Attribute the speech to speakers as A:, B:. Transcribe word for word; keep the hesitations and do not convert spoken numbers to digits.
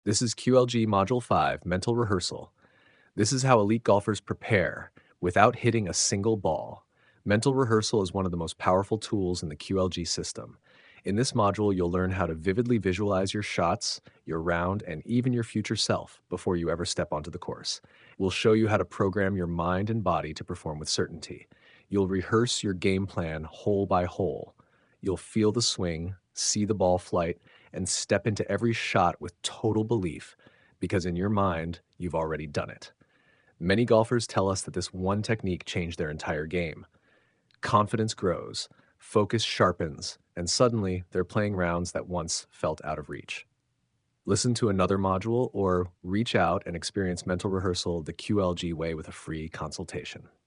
A: This is Q L G Module five, Mental Rehearsal. This is how elite golfers prepare without hitting a single ball. Mental rehearsal is one of the most powerful tools in the Q L G system. In this module, you'll learn how to vividly visualize your shots, your round, and even your future self before you ever step onto the course. We'll show you how to program your mind and body to perform with certainty. You'll rehearse your game plan hole by hole. You'll feel the swing, see the ball flight, and step into every shot with total belief because in your mind, you've already done it. Many golfers tell us that this one technique changed their entire game. Confidence grows, focus sharpens, and suddenly they're playing rounds that once felt out of reach. Listen to another module or reach out and experience mental rehearsal the Q L G way with a free consultation.